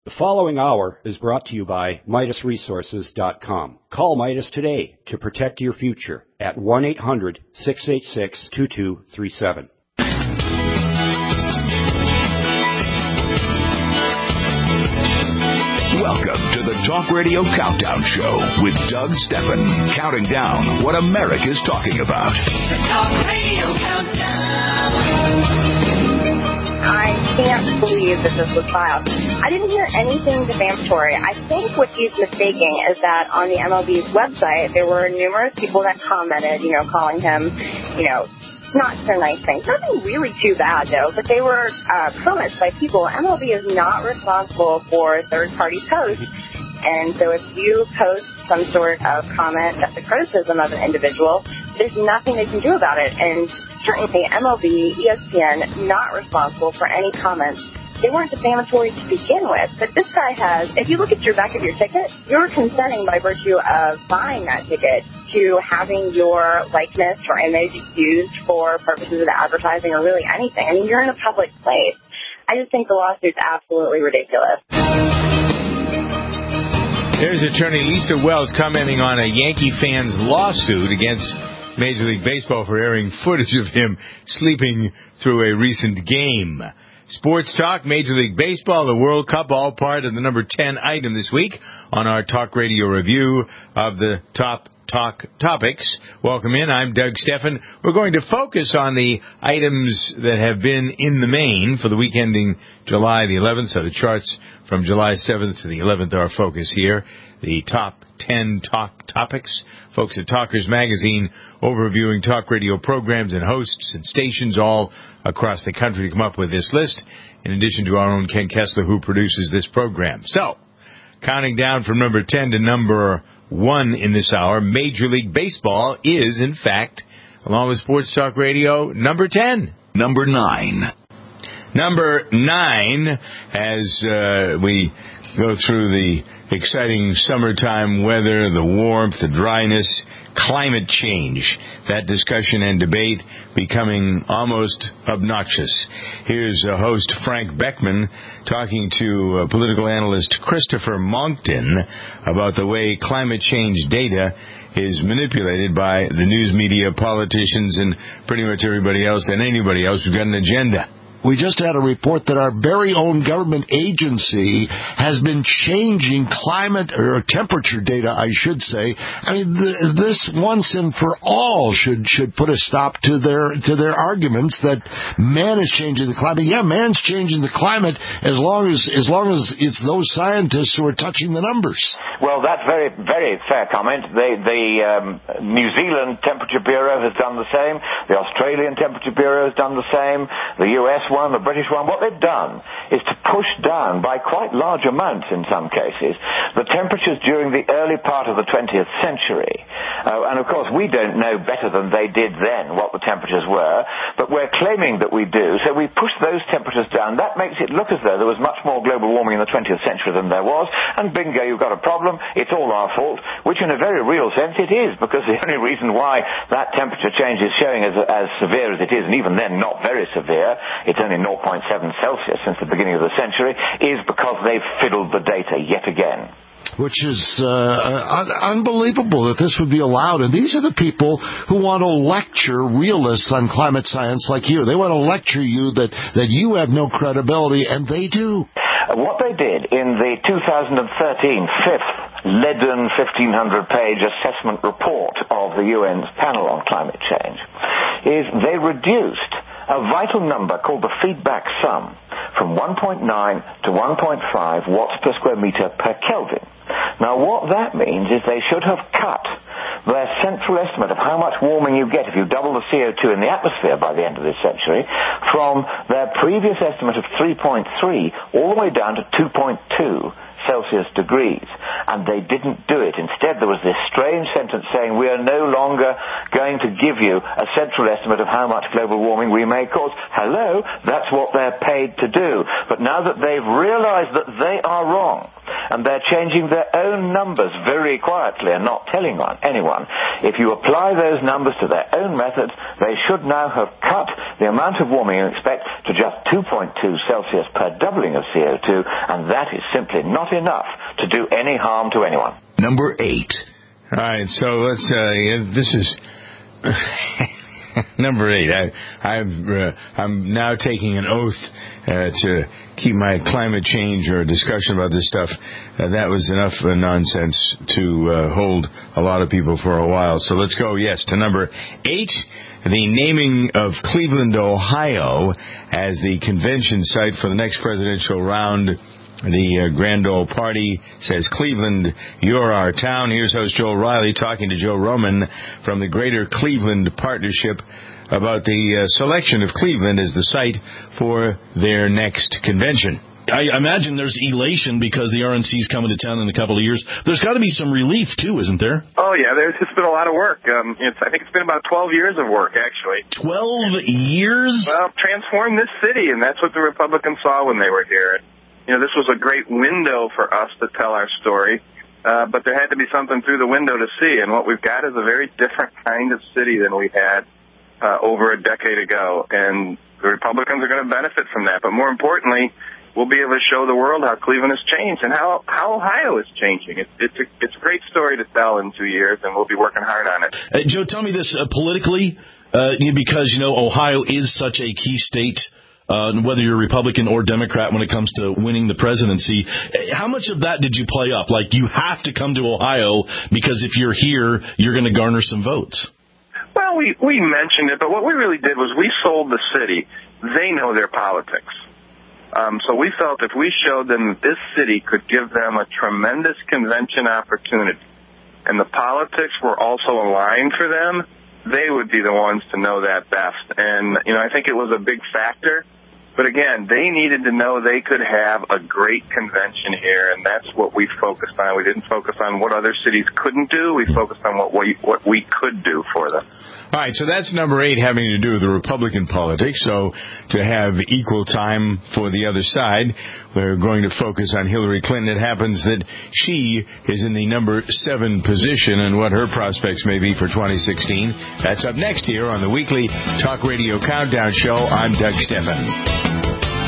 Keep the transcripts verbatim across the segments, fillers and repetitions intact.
The following hour is brought to you by Midas Resources dot com. Call Midas today to protect your future at one eight hundred, six eight six, two two three seven. Welcome to the Talk Radio Countdown Show with Doug Stephan, counting down what America's talking about. The Talk Radio Countdown. I can't believe that this was filed. I didn't hear anything defamatory. I think what he's mistaking is that on the M L B's website, there were numerous people that commented, you know, calling him, you know, not so nice things. Nothing really too bad, though, but they were uh, comments by people. M L B is not responsible for third-party posts. And so if you post some sort of comment that's a criticism of an individual, there's nothing they can do about it. And certainly M L B, E S P N, not responsible for any comments. They weren't defamatory to begin with, but this guy has, if you look at your back of your ticket, you're consenting by virtue of buying that ticket to having your likeness or image used for purposes of advertising or really anything. I mean, you're in a public place. I just think the lawsuit's absolutely ridiculous. There's attorney Lisa Wells commenting on a Yankee fan's lawsuit against Major League Baseball for airing footage of him sleeping through a recent game. Sports Talk, Major League Baseball, the World Cup, all part of the number ten item this week on our Talk Radio review of the top Talk topics. Welcome in. I'm Doug Stephan. We're going to focus on the items that have been in the main for the week ending July the eleventh. So the charts from July seventh to the eleventh are our focus here. The top ten Talk topics. Folks at Talkers Magazine overviewing talk radio programs and hosts and stations all across the country to come up with this list, in addition to our own Ken Kessler, who produces this program. So, counting down from number ten to number one in this hour, Major League Baseball is, in fact, along with Sports Talk Radio, number ten. Number nine. Number nine, as uh, we go through the exciting summertime weather, the warmth, the dryness, climate change, that discussion and debate becoming almost obnoxious. Here's uh, host Frank Beckman talking to uh, political analyst Christopher Monckton about the way climate change data is manipulated by the news media, politicians, and pretty much everybody else and anybody else who's got an agenda. We just had a report that our very own government agency has been changing climate or temperature data, I should say. I mean, th- this once and for all should should put a stop to their to their arguments that man is changing the climate. Yeah, man's changing the climate as long as as long as it's those scientists who are touching the numbers. Well, that's very very fair comment. The the um, New Zealand Temperature Bureau has done the same. The Australian Temperature Bureau has done the same. The U S one, the British one, what they've done is to push down by quite large amounts in some cases the temperatures during the early part of the twentieth century. Uh, and of course we don't know better than they did then what the temperatures were, but we're claiming that we do, so we push those temperatures down. That makes it look as though there was much more global warming in the twentieth century than there was, and bingo, you've got a problem, it's all our fault, which in a very real sense it is, because the only reason why that temperature change is showing as, as severe as it is, and even then not very severe, it's only zero point seven Celsius since the beginning of the century, is because they've fiddled the data yet again. Which is uh, un- unbelievable that this would be allowed. And these are the people who want to lecture realists on climate science like you. They want to lecture you that, that you have no credibility, and they do. What they did in the two thousand thirteen fifth leaden fifteen hundred page assessment report of the U N's panel on climate change is they reduced a vital number called the feedback sum from one point nine to one point five watts per square meter per Kelvin. Now, what that means is they should have cut their central estimate of how much warming you get if you double the C O two in the atmosphere by the end of this century from their previous estimate of three point three all the way down to two point two Celsius degrees, and they didn't do it. Instead, there was this strange sentence saying, we are no longer going to give you a central estimate of how much global warming we may cause. Hello, that's what they're paid to do. But now that they've realized that they are wrong, and they're changing their own numbers very quietly and not telling on anyone. If you apply those numbers to their own methods, they should now have cut the amount of warming you expect to just two point two Celsius per doubling of C O two, and that is simply not enough to do any harm to anyone. Number eight. All right, so let's, uh, this is... Number eight, I, I've, uh, I'm now taking an oath uh, to keep my climate change or discussion about this stuff. Uh, that was enough uh, nonsense to uh, hold a lot of people for a while. So let's go, yes, to number eight, the naming of Cleveland, Ohio as the convention site for the next presidential round. The uh, Grand Ole Party says, Cleveland, you're our town. Here's host Joel Riley talking to Joe Roman from the Greater Cleveland Partnership about the uh, selection of Cleveland as the site for their next convention. I imagine there's elation because the R N C's coming to town in a couple of years. There's got to be some relief, too, isn't there? Oh, yeah. There's just been a lot of work. Um, it's, I think it's been about twelve years of work, actually. twelve years? Well, transform this city, and that's what the Republicans saw when they were here. You know, this was a great window for us to tell our story, uh, but there had to be something through the window to see, and what we've got is a very different kind of city than we had uh, over a decade ago, and the Republicans are going to benefit from that. But more importantly, we'll be able to show the world how Cleveland has changed and how, how Ohio is changing. It's, it's, a, it's a great story to tell in two years, and we'll be working hard on it. Uh, Joe, tell me this uh, politically, uh, because, you know, Ohio is such a key state. Uh, whether you're Republican or Democrat when it comes to winning the presidency, how much of that did you play up? Like, you have to come to Ohio because if you're here, you're going to garner some votes. Well, we, we mentioned it, but what we really did was we sold the city. They know their politics. Um, so we felt if we showed them that this city could give them a tremendous convention opportunity and the politics were also aligned for them, they would be the ones to know that best. And, you know, I think it was a big factor. But again, they needed to know they could have a great convention here, and that's what we focused on. We didn't focus on what other cities couldn't do. We focused on what we, what we could do for them. All right, so that's number eight, having to do with the Republican politics. So to have equal time for the other side, we're going to focus on Hillary Clinton. It happens that she is in the number seven position, and what her prospects may be for twenty sixteen. That's up next here on the weekly Talk Radio Countdown Show. I'm Doug Steffen.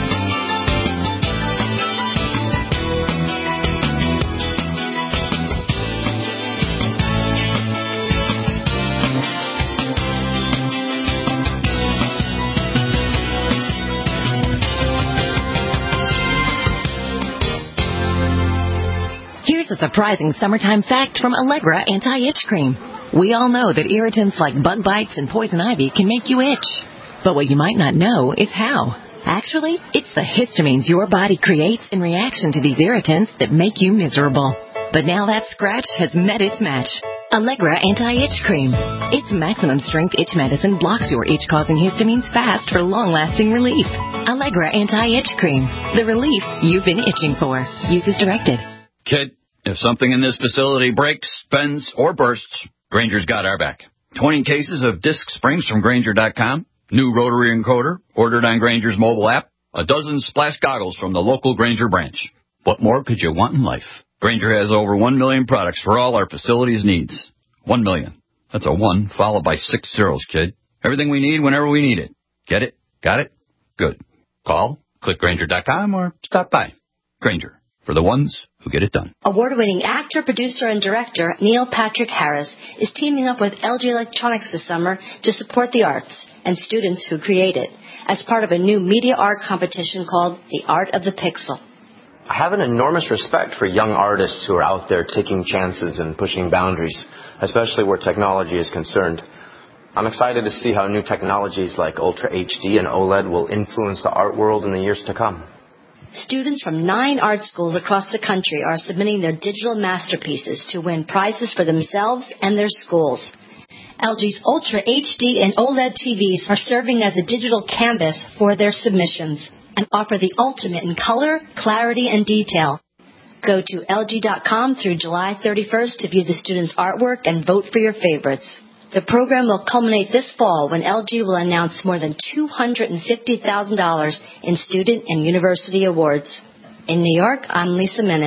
A surprising summertime fact from Allegra Anti-Itch Cream. We all know that irritants like bug bites and poison ivy can make you itch. But what you might not know is how. Actually, it's the histamines your body creates in reaction to these irritants that make you miserable. But now that scratch has met its match. Allegra Anti-Itch Cream. Its maximum strength itch medicine blocks your itch-causing histamines fast for long-lasting relief. Allegra Anti-Itch Cream. The relief you've been itching for. Use as directed. Kid, if something in this facility breaks, bends, or bursts, Grainger's got our back. twenty cases of disc springs from Grainger dot com, new rotary encoder ordered on Grainger's mobile app, a dozen splash goggles from the local Grainger branch. What more could you want in life? Grainger has over one million products for all our facilities' needs. One million. That's a one followed by six zeros, kid. Everything we need whenever we need it. Get it? Got it? Good. Call, click Grainger dot com, or stop by. Grainger, for the ones who get it done. Award-winning actor, producer, and director Neil Patrick Harris is teaming up with L G Electronics this summer to support the arts and students who create it as part of a new media art competition called The Art of the Pixel. I have an enormous respect for young artists who are out there taking chances and pushing boundaries, especially where technology is concerned. I'm excited to see how new technologies like Ultra H D and OLED will influence the art world in the years to come. Students from nine art schools across the country are submitting their digital masterpieces to win prizes for themselves and their schools. L G's Ultra H D and OLED T Vs are serving as a digital canvas for their submissions and offer the ultimate in color, clarity, and detail. Go to L G dot com through July thirty-first to view the students' artwork and vote for your favorites. The program will culminate this fall when L G will announce more than two hundred fifty thousand dollars in student and university awards. In New York, I'm Lisa Minute.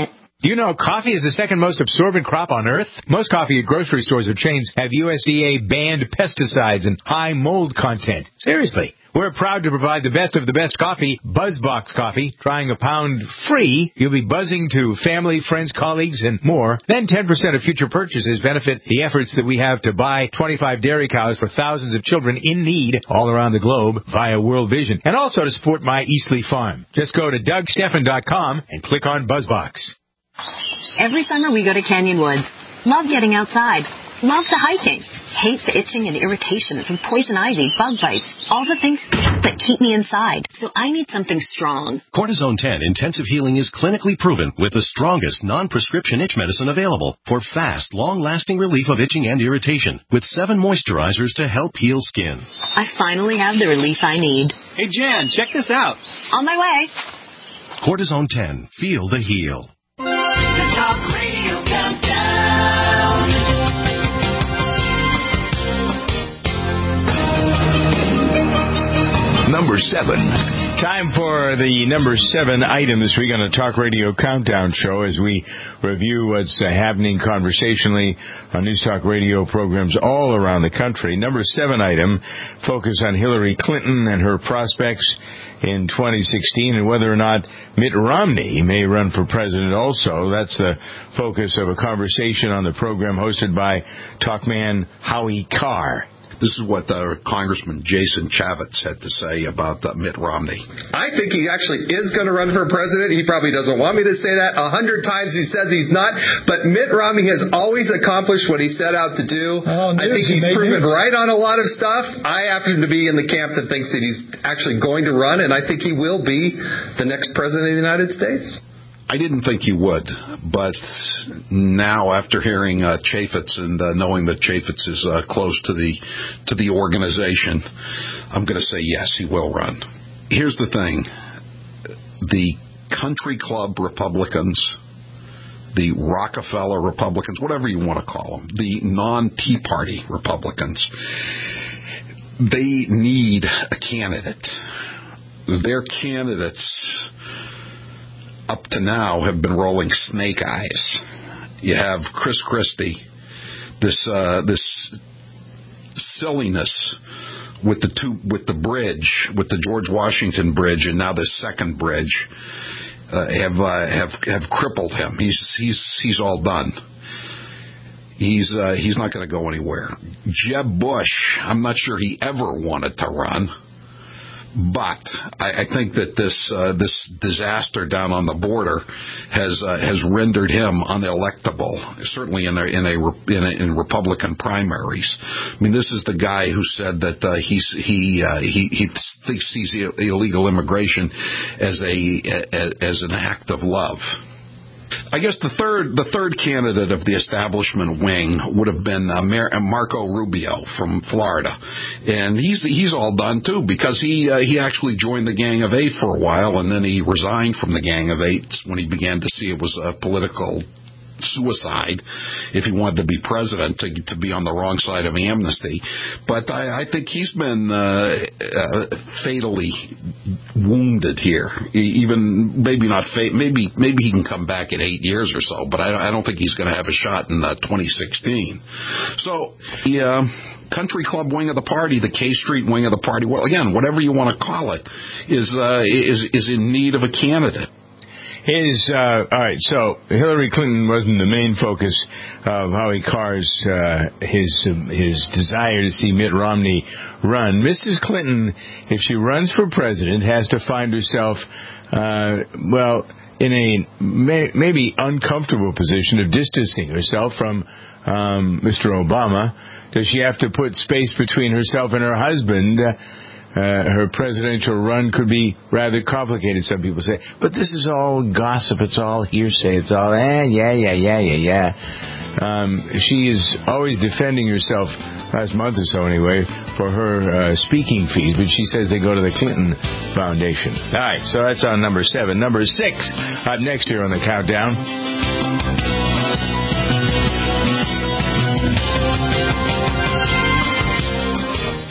Do you know coffee is the second most absorbent crop on Earth? Most coffee at grocery stores or chains have U S D A-banned pesticides and high mold content. Seriously. We're proud to provide the best of the best coffee, BuzzBox Coffee. Trying a pound free, you'll be buzzing to family, friends, colleagues, and more. Then ten percent of future purchases benefit the efforts that we have to buy twenty-five dairy cows for thousands of children in need all around the globe via World Vision. And also to support my Eastleigh farm. Just go to Doug Stephan dot com and click on BuzzBox. Every summer we go to Canyon Woods. Love getting outside. Love the hiking. Hate the itching and irritation from poison ivy, bug bites, all the things that keep me inside. So I need something strong. Cortisone ten Intensive Healing is clinically proven with the strongest non-prescription itch medicine available for fast, long-lasting relief of itching and irritation with seven moisturizers to help heal skin. I finally have the relief I need. Hey, Jan, check this out. On my way. Cortisone ten. Feel the heal. The Talk Radio Countdown. Number seven. Time for the number seven item this week on the Talk Radio Countdown Show as we review what's uh, happening conversationally on News Talk Radio programs all around the country. Number seven item, focus on Hillary Clinton and her prospects in twenty sixteen and whether or not Mitt Romney may run for president also. That's the focus of a conversation on the program hosted by Talkman Howie Carr. This is what uh, Congressman Jason Chaffetz had to say about uh, Mitt Romney. I think he actually is going to run for president. He probably doesn't want me to say that. A hundred times he says he's not. But Mitt Romney has always accomplished what he set out to do. Oh, I think he's proven right on a lot of stuff. I happen to be in the camp that thinks that he's actually going to run, and I think he will be the next president of the United States. I didn't think you would, but now after hearing uh, Chaffetz and uh, knowing that Chaffetz is uh, close to the to the organization, I'm going to say yes, he will run. Here's the thing. The country club Republicans, the Rockefeller Republicans, whatever you want to call them, the non-Tea Party Republicans, they need a candidate. Their candidates up to now have been rolling snake eyes. You have Chris Christie, this uh, this silliness with the two with the bridge, with the George Washington Bridge, and now this second bridge uh, have uh, have have crippled him. He's he's he's all done. He's uh, he's not going to go anywhere. Jeb Bush, I'm not sure he ever wanted to run. But I, I think that this uh, this disaster down on the border has uh, has rendered him unelectable. Certainly in a, in a in a in Republican primaries. I mean, this is the guy who said that uh, he's he uh, he he thinks he's illegal immigration as a as an act of love. I guess the third the third candidate of the establishment wing would have been uh, Mar- Marco Rubio from Florida, and he's he's all done too because he uh, he actually joined the Gang of Eight for a while, and then he resigned from the Gang of Eight when he began to see it was a political suicide if he wanted to be president to, to be on the wrong side of amnesty. But I, I think he's been uh, uh, fatally wounded here. Even maybe not fa- maybe maybe he can come back in eight years or so, but I, I don't think he's going to have a shot in uh, twenty sixteen. So the uh, country club wing of the party, the K Street wing of the party, well, again, whatever you want to call it, is uh, is is in need of a candidate. His, uh, all right, so Hillary Clinton wasn't the main focus of Howie Carr's, uh, his, um, his desire to see Mitt Romney run. Missus Clinton, if she runs for president, has to find herself, uh, well, in a may, maybe uncomfortable position of distancing herself from, um, Mister Obama. Does she have to put space between herself and her husband? Uh, Uh, her presidential run could be rather complicated, some people say. But this is all gossip. It's all hearsay. It's all, eh, yeah, yeah, yeah, yeah, yeah. Um, she is always defending herself, last month or so anyway, for her uh, speaking fees. But she says they go to the Clinton Foundation. All right, so that's on number seven. Number six, up next here on the countdown.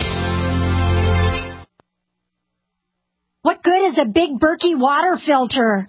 What good is a big Berkey water filter?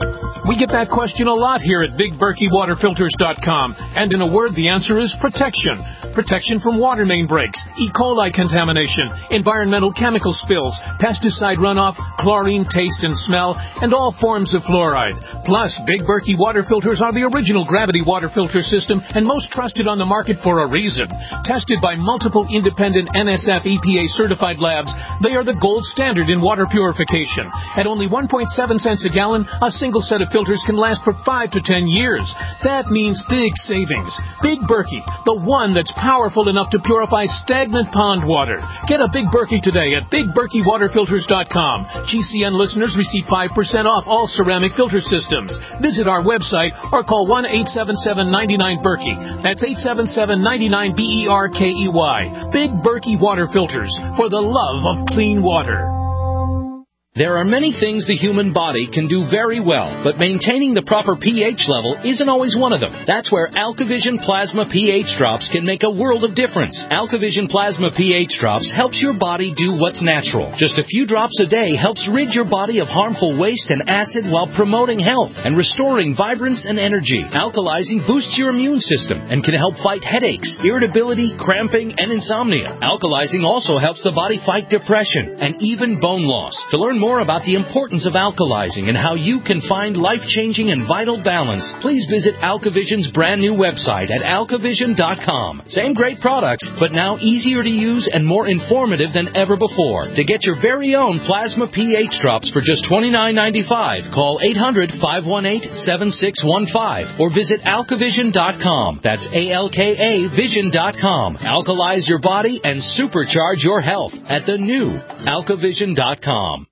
We get that question a lot here at Big Berkey Water Filters dot com. And in a word, the answer is protection. Protection from water main breaks, E. coli contamination, environmental chemical spills, pesticide runoff, chlorine taste and smell, and all forms of fluoride. Plus, Big Berkey water filters are the original gravity water filter system and most trusted on the market for a reason. Tested by multiple independent N S F E P A certified labs, they are the gold standard in water purification. At only one point seven cents a gallon, a single set of filters can last for five to ten years. That means big savings. Big Berkey, the one that's powerful enough to purify stagnant pond water. Get a Big Berkey today at Big Berkey Water Filters dot com. G C N listeners receive five percent off all ceramic filter systems. Visit our website or call one eight seven seven, nine nine, Berkey. That's eight seven seven, nine nine, B E R K E Y. Big Berkey Water Filters, for the love of clean water. There are many things the human body can do very well, but maintaining the proper pH level isn't always one of them. That's where AlkaVision Plasma pH Drops can make a world of difference. AlkaVision Plasma pH Drops helps your body do what's natural. Just a few drops a day helps rid your body of harmful waste and acid while promoting health and restoring vibrance and energy. Alkalizing boosts your immune system and can help fight headaches, irritability, cramping, and insomnia. Alkalizing also helps the body fight depression and even bone loss. To learn more about the importance of alkalizing and how you can find life-changing and vital balance, please visit AlkaVision's brand new website at alkavision dot com. Same great products, but now easier to use and more informative than ever before. To get your very own Plasma pH Drops for just twenty-nine ninety-five, call eight hundred, five one eight, seven six one five or visit alkavision dot com. That's A L K A vision dot com. Alkalize your body and supercharge your health at the new alkavision dot com.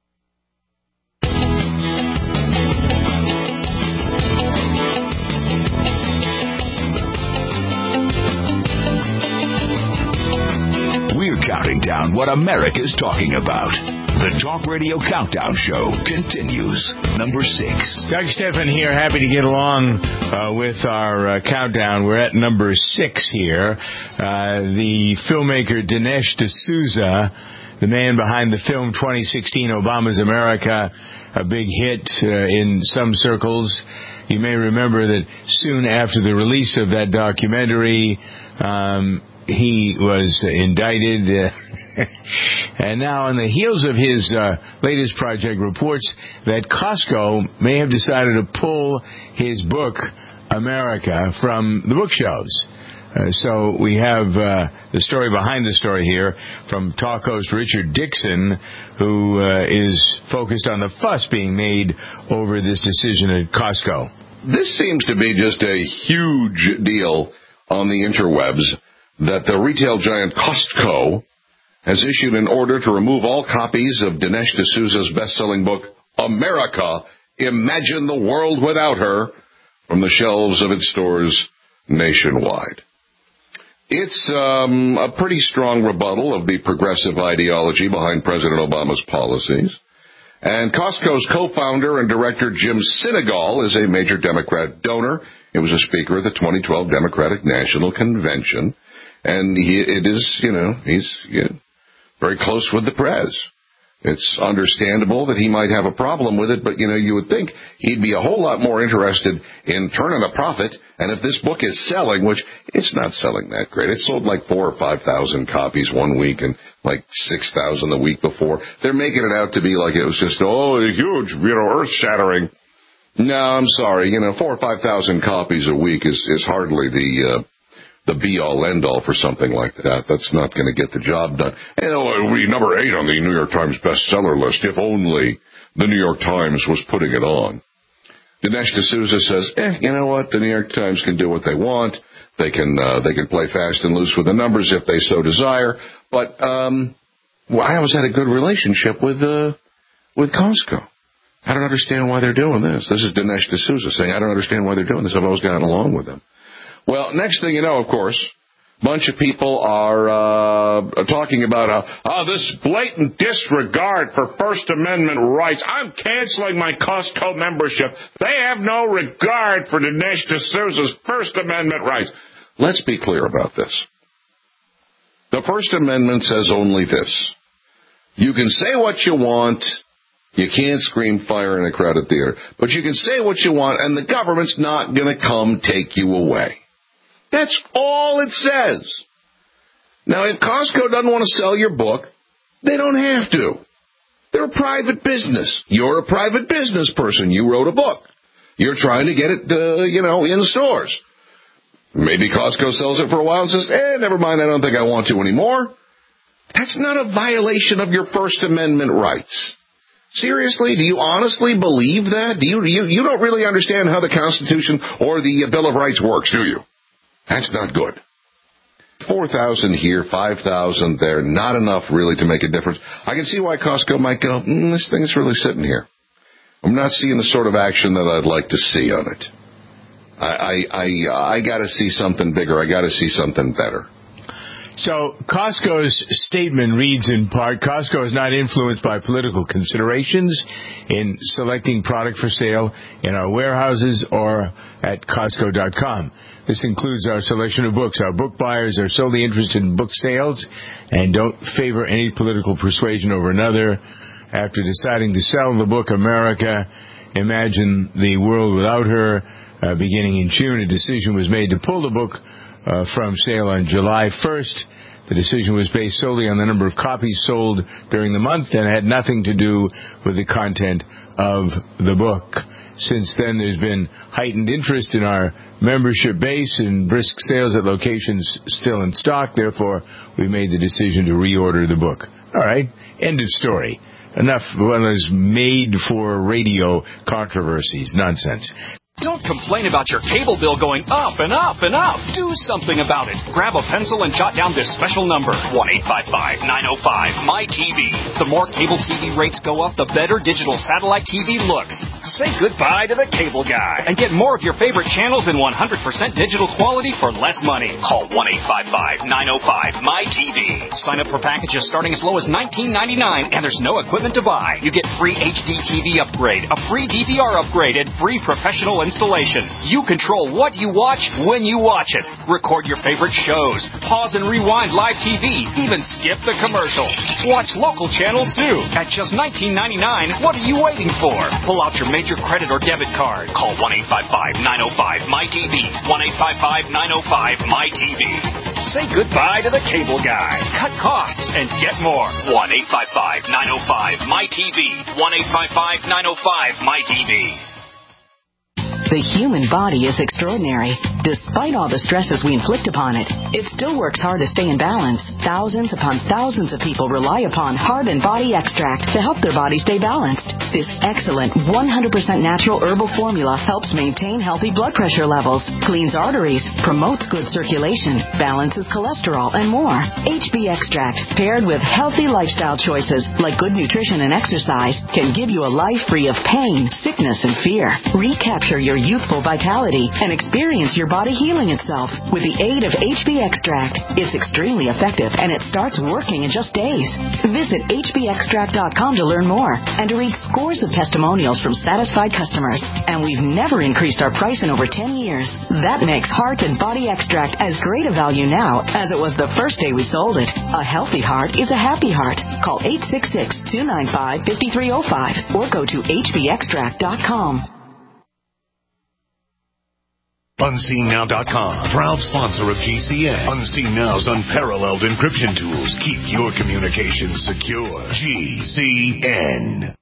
Counting down what America's talking about. The Talk Radio Countdown Show continues. Number six. Doug Stephan here, happy to get along uh, with our uh, countdown. We're at number six here. Uh, the filmmaker Dinesh D'Souza, the man behind the film twenty sixteen Obama's America, a big hit uh, in some circles. You may remember that soon after the release of that documentary, um, he was indicted, uh, and now on the heels of his uh, latest project, reports that Costco may have decided to pull his book, America, from the bookshelves. Uh, so we have uh, the story behind the story here from talk host Richard Dixon, who uh, is focused on the fuss being made over this decision at Costco. This seems to be just a huge deal on the interwebs, that the retail giant Costco has issued an order to remove all copies of Dinesh D'Souza's best-selling book, America, Imagine the World Without Her, from the shelves of its stores nationwide. It's um, a pretty strong rebuttal of the progressive ideology behind President Obama's policies. And Costco's co-founder and director Jim Sinegal is a major Democrat donor. He was a speaker at the twenty twelve Democratic National Convention. And he, it is, you know, he's you know, very close with the press. It's understandable that he might have a problem with it, but, you know, you would think he'd be a whole lot more interested in turning a profit. And if this book is selling, which it's not selling that great, it sold like four or five thousand copies one week and like six thousand the week before. They're making it out to be like it was just, oh, huge, you know, earth-shattering. No, I'm sorry. You know, four or five thousand copies a week is, is hardly the... Uh, the be-all, end-all for something like that. That's not going to get the job done. And oh, it would be number eight on the New York Times bestseller list, if only the New York Times was putting it on. Dinesh D'Souza says, eh, you know what? The New York Times can do what they want. They can uh, they can play fast and loose with the numbers if they so desire. But um, well, I always had a good relationship with uh, with Costco. I don't understand why they're doing this. This is Dinesh D'Souza saying, I don't understand why they're doing this. I've always gotten along with them. Well, next thing you know, of course, a bunch of people are uh, talking about uh, oh, this blatant disregard for First Amendment rights. I'm canceling my Costco membership. They have no regard for Dinesh D'Souza's First Amendment rights. Let's be clear about this. The First Amendment says only this. You can say what you want, You can't scream fire in a crowded theater. But you can say what you want, and the government's not going to come take you away. That's all it says. Now, if Costco doesn't want to sell your book, they don't have to. They're a private business. You're a private business person. You wrote a book. You're trying to get it, uh, you know, in stores. Maybe Costco sells it for a while and says, eh, never mind, I don't think I want to anymore. That's not a violation of your First Amendment rights. Seriously, do you honestly believe that? Do you, you, you don't really understand how the Constitution or the Bill of Rights works, do you? That's not good. four thousand here, five thousand there, not enough really to make a difference. I can see why Costco might go, mm, this thing's really sitting here. I'm not seeing the sort of action that I'd like to see on it. I, I, I, I got to see something bigger. I got to see something better. So Costco's statement reads in part, Costco is not influenced by political considerations in selecting product for sale in our warehouses or at Costco dot com. This includes our selection of books. Our book buyers are solely interested in book sales and don't favor any political persuasion over another. After deciding to sell the book America, Imagine the World Without Her, uh, beginning in June, a decision was made to pull the book Uh, from sale on July first. The decision was based solely on the number of copies sold during the month and had nothing to do with the content of the book. Since then, there's been heightened interest in our membership base and brisk sales at locations still in stock. Therefore, we made the decision to reorder the book. All right, end of story. Enough of one of those made-for-radio controversies. Nonsense. Don't complain about your cable bill going up and up and up. Do something about it. Grab a pencil and jot down this special number, one eight five five, nine oh five, M Y T V. The more cable T V rates go up, the better digital satellite T V looks. Say goodbye to the cable guy and get more of your favorite channels in one hundred percent digital quality for less money. Call one eight five five, nine oh five, M Y T V. Sign up for packages starting as low as nineteen ninety-nine, and there's no equipment to buy. You get free H D T V upgrade, a free D V R upgrade, and free professional installation. You control what you watch when you watch it. Record your favorite shows. Pause and rewind live T V. Even skip the commercials. Watch local channels too. At just nineteen ninety-nine, what are you waiting for? Pull out your major credit or debit card. Call one eight five five, nine oh five, M Y T V. one eight five five, nine oh five, M Y T V. Say goodbye to the cable guy. Cut costs and get more. one eight five five, nine oh five, M Y T V. one eight five five, nine oh five, M Y T V. The human body is extraordinary. Despite all the stresses we inflict upon it, it still works hard to stay in balance. Thousands upon thousands of people rely upon Heart and Body Extract to help their body stay balanced. This excellent one hundred percent natural herbal formula helps maintain healthy blood pressure levels, cleans arteries, promotes good circulation, balances cholesterol, and more. H B Extract, paired with healthy lifestyle choices like good nutrition and exercise, can give you a life free of pain, sickness, and fear. Recapture your youthful vitality and experience your body healing itself with the aid of H B Extract. It's extremely effective and it starts working in just days. Visit H B extract dot com to learn more and to read scores of testimonials from satisfied customers. And we've never increased our price in over ten years. That makes Heart and Body Extract as great a value now as it was the first day we sold it. A healthy heart is a happy heart. Call eight six six, two nine five, five three zero five or go to H B extract dot com. Unseen Now dot com, proud sponsor of G C N. Unseen Now's unparalleled encryption tools keep your communications secure. G C N.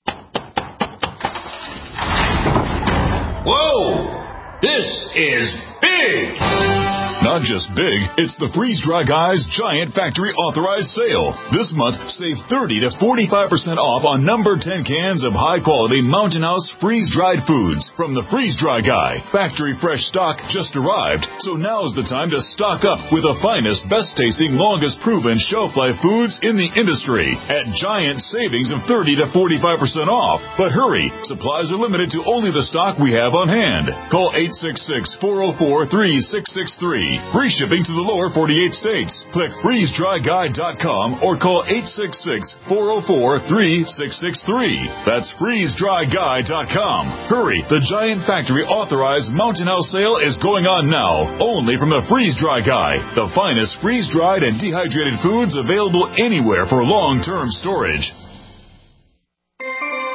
Whoa! This is big! Not just big, it's the Freeze Dry Guys Giant Factory Authorized Sale. This month, save thirty to forty-five percent off on number ten cans of high-quality Mountain House freeze-dried foods from the Freeze Dry Guy. Factory fresh stock just arrived, so now's the time to stock up with the finest, best-tasting, longest-proven shelf-life foods in the industry at giant savings of thirty to forty-five percent off. But hurry, supplies are limited to only the stock we have on hand. Call eight six six, four oh four, three six six three. Free shipping to the lower forty-eight states. Click freeze dry guy dot com or call eight six six, four oh four, three six six three. That's freeze dry guy dot com. Hurry, the Giant Factory Authorized Mountain House sale is going on now, only from the Freeze Dry Guy, the finest freeze-dried and dehydrated foods available anywhere for long-term storage.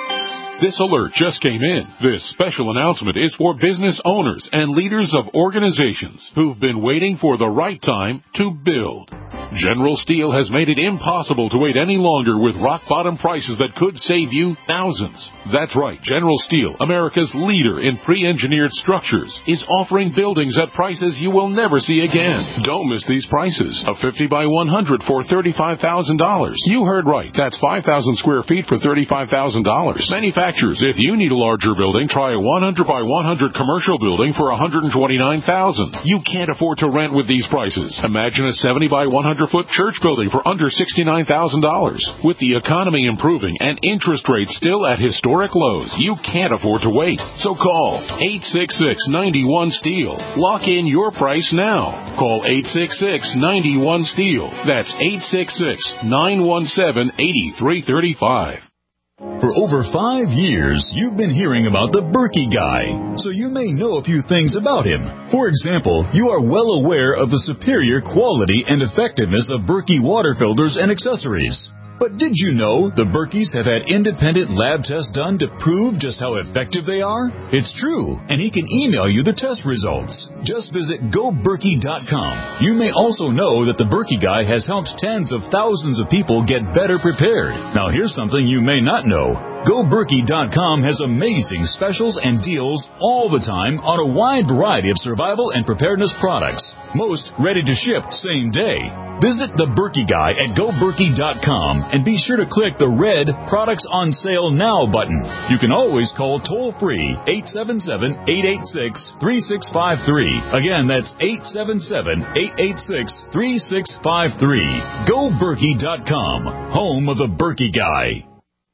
This alert just came in. This special announcement is for business owners and leaders of organizations who've been waiting for the right time to build. General Steel has made it impossible to wait any longer with rock-bottom prices that could save you thousands. That's right. General Steel, America's leader in pre-engineered structures, is offering buildings at prices you will never see again. Don't miss these prices. A fifty by one hundred for thirty-five thousand dollars. You heard right. That's five thousand square feet for thirty-five thousand dollars. Manufacturers, if you need a larger building, try a one hundred by one hundred commercial building for one hundred twenty-nine thousand dollars. You can't afford to rent with these prices. Imagine a seventy by one hundred foot church building for under sixty-nine thousand dollars. With the economy improving and interest rates still at historic lows, you can't afford to wait. So call eight six six, nine one, STEEL. Lock in your price now. Call eight six six, nine one, STEEL. That's eight six six, nine one seven, eight three three five. For over five years, you've been hearing about the Berkey Guy, so you may know a few things about him. For example, you are well aware of the superior quality and effectiveness of Berkey water filters and accessories. But did you know the Berkeys have had independent lab tests done to prove just how effective they are? It's true, and he can email you the test results. Just visit go berkey dot com. You may also know that the Berkey Guy has helped tens of thousands of people get better prepared. Now here's something you may not know. go berkey dot com has amazing specials and deals all the time on a wide variety of survival and preparedness products. Most ready to ship same day. Visit the Berkey Guy at go berkey dot com and be sure to click the red Products on Sale Now button. You can always call toll-free eight seven seven, eight eight six, three six five three. Again, that's eight seven seven, eight eight six, three six five three. go berkey dot com, home of the Berkey Guy.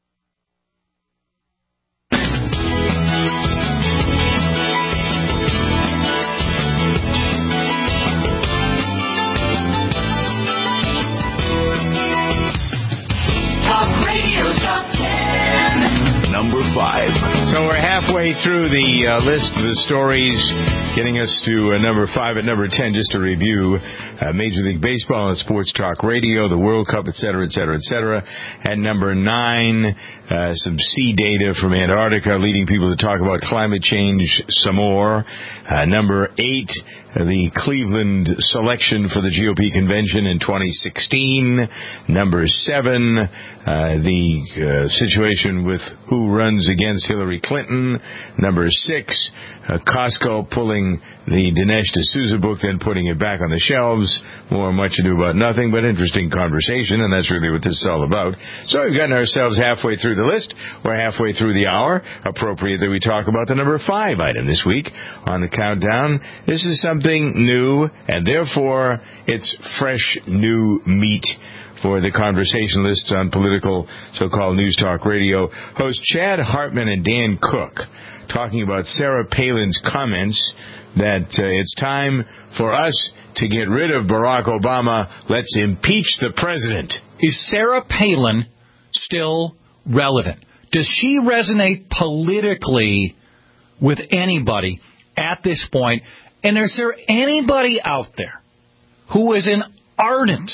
Number five. So we're halfway through the uh, list of the stories, getting us to uh, number five. At number ten, just to review, uh, Major League Baseball and Sports Talk Radio, the World Cup, et cetera, et cetera, et cetera. At number nine, uh, some sea data from Antarctica, leading people to talk about climate change some more. Uh, number eight, uh, the Cleveland selection for the G O P convention in twenty sixteen. Number seven, uh, the uh, situation with who runs against Hillary Clinton. Number six, uh, Costco pulling the Dinesh D'Souza book, then putting it back on the shelves. More much ado about nothing, but interesting conversation, and that's really what this is all about. So we've gotten ourselves halfway through the list. We're halfway through the hour. Appropriate that we talk about the number five item this week on the countdown. This is something new, and therefore it's fresh, new meat for the conversationalists on political so-called news talk radio. Host Chad Hartman and Dan Cook talking about Sarah Palin's comments that uh, it's time for us to get rid of Barack Obama. Let's impeach the president. Is Sarah Palin still relevant? Does she resonate politically with anybody at this point? And is there anybody out there who is an ardent,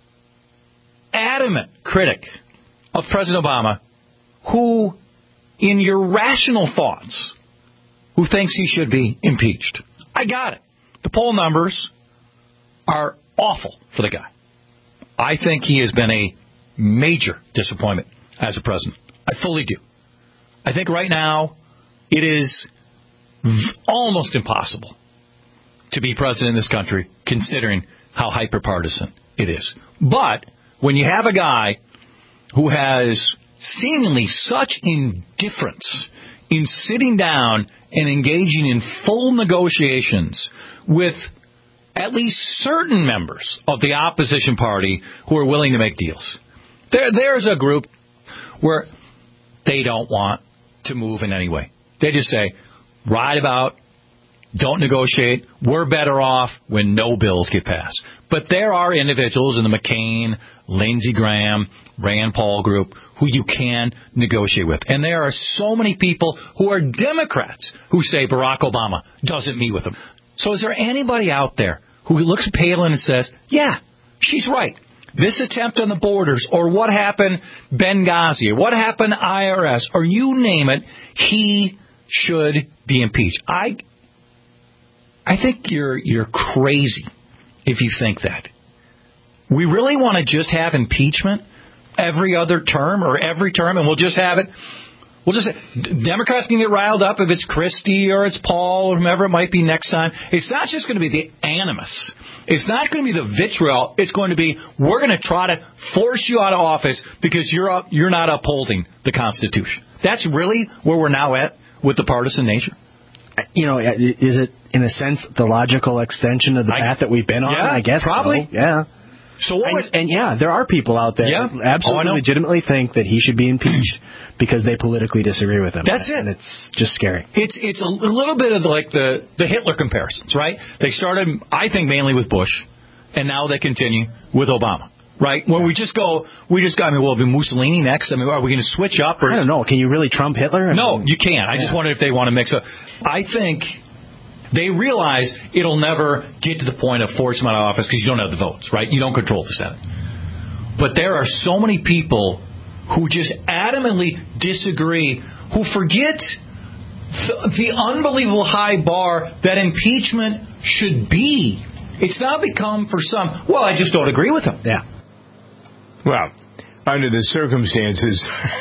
adamant critic of President Obama who, in your rational thoughts, who thinks he should be impeached? I got it. The poll numbers are awful for the guy. I think he has been a major disappointment as a president. I fully do. I think right now it is v- almost impossible to be president in this country, considering how hyper-partisan it is. But when you have a guy who has seemingly such indifference in sitting down and engaging in full negotiations with at least certain members of the opposition party who are willing to make deals. There, there's a group where they don't want to move in any way. They just say, ride about, don't negotiate. We're better off when no bills get passed. But there are individuals in the McCain, Lindsey Graham, Rand Paul group who you can negotiate with. And there are so many people who are Democrats who say Barack Obama doesn't meet with them. So is there anybody out there who looks at Palin and says, yeah, she's right. this attempt on the borders, or what happened Benghazi, or what happened I R S, or you name it, he should be impeached. I I think you're you're crazy if you think that. We really want to just have impeachment every other term or every term, and we'll just have it. We'll just Democrats can get riled up if it's Christie or it's Paul or whomever it might be next time. It's not just going to be the animus. It's not going to be the vitriol. It's going to be we're going to try to force you out of office because you're up, you're not upholding the Constitution. That's really where we're now at with the partisan nature. You know, is it in a sense the logical extension of the I, path that we've been on? Yeah, I guess probably. So. Yeah. So what and, would, and yeah, there are people out there yeah. that absolutely oh, legitimately think that he should be impeached because they politically disagree with him. That's and it. And it's just scary. It's it's a little bit of like the, the Hitler comparisons, right? They started, I think, mainly with Bush, and now they continue with Obama, right? When yeah. we just go, we just got, I mean, will it be Mussolini next? I mean, are we going to switch up? Or, I don't know. Can you really trump Hitler? I no, mean, you can't. I yeah. just wonder if they want to mix up. I think they realize it'll never get to the point of forcing him out of office because you don't have the votes, right? You don't control the Senate. But there are so many people who just adamantly disagree, who forget th- the unbelievable high bar that impeachment should be. It's now become for some, well, I just don't agree with him. Yeah. Well, under the circumstances,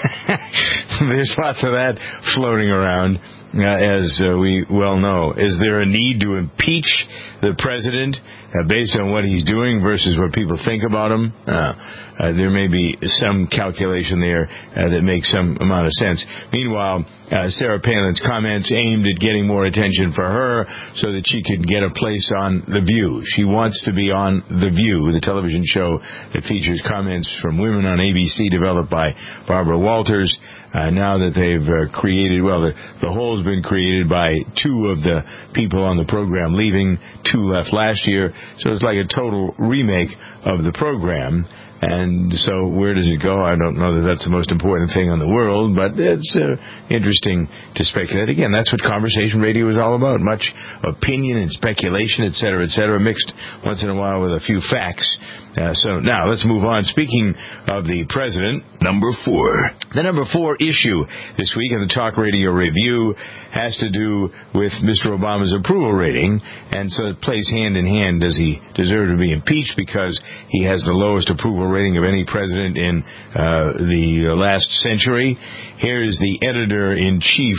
there's lots of that floating around. Uh, as uh, we well know, is there a need to impeach the president uh, based on what he's doing versus what people think about him? Uh, uh, there may be some calculation there uh, that makes some amount of sense. Meanwhile, uh, Sarah Palin's comments aimed at getting more attention for her so that she could get a place on The View. She wants to be on The View, the television show that features comments from women on A B C developed by Barbara Walters. Uh, now that they've uh, created, well, the, the hole's been created by two of the people on the program leaving, two left last year, so it's like a total remake of the program. And so where does it go? I don't know that that's the most important thing in the world, but it's uh, interesting to speculate. Again, that's what conversation radio is all about. Much opinion and speculation, et cetera, et cetera, mixed once in a while with a few facts. Uh, so now let's move on. Speaking of the president, number four. The number four issue this week in the Talk Radio Review has to do with Mister Obama's approval rating, and so it plays hand in hand. Does he deserve to be impeached because he has the lowest approval rating of any president in uh, the last century? Here is the editor-in-chief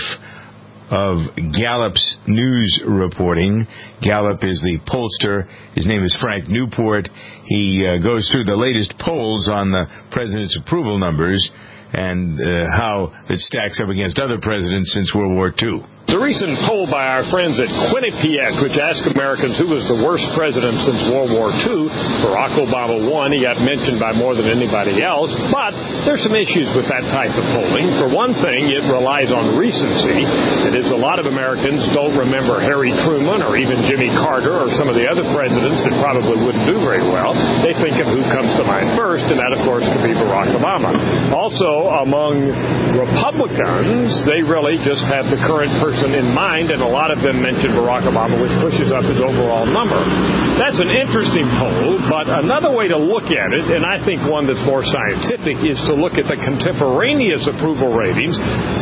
of Gallup's news reporting. Gallup is the pollster. His name is Frank Newport. He uh, goes through the latest polls on the president's approval numbers and uh, how it stacks up against other presidents since World War Two. The recent poll by our friends at Quinnipiac, which asked Americans who was the worst president since World War Two, Barack Obama won. He got mentioned by more than anybody else, but there's some issues with that type of polling. For one thing, it relies on recency. That is, a lot of Americans don't remember Harry Truman or even Jimmy Carter or some of the other presidents that probably wouldn't do very well. They think of who comes to mind first, and that, of course, could be Barack Obama. Also, among Republicans, they really just have the current person in mind, and a lot of them mention Barack Obama, which pushes up his overall number. That's an interesting poll, but another way to look at it, and I think one that's more scientific, is to look at the contemporaneous approval ratings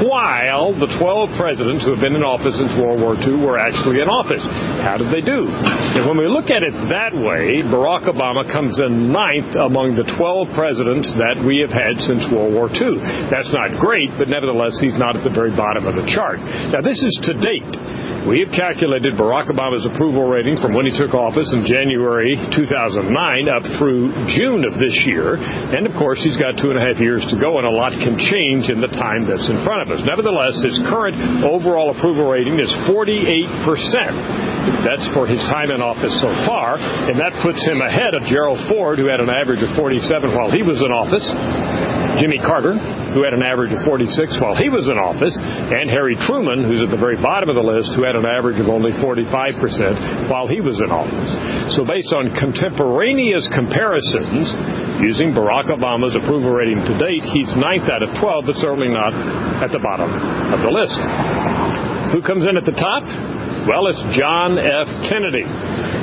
while the twelve presidents who have been in office since World War Two were actually in office. How did they do? And when we look at it that way, Barack Obama comes in ninth among the twelve presidents that we have had since World War Two. That's not great, but nevertheless, he's not at the very bottom of the chart. Now, this is to date. We have calculated Barack Obama's approval rating from when he took office in January two thousand nine up through June of this year. And, of course, he's got two and a half years to go, and a lot can change in the time that's in front of us. Nevertheless, his current overall approval rating is forty-eight percent. That's for his time in office so far, and that puts him ahead of Gerald Ford, who had an average of forty-seven while he was in office, Jimmy Carter, who had an average of forty-six while he was in office, and Harry Truman, who's at the very bottom of the list, who had an average of only forty-five percent while he was in office. So based on contemporaneous comparisons, using Barack Obama's approval rating to date, he's ninth out of twelve, but certainly not at the bottom of the list. Who comes in at the top? Well, it's John F. Kennedy.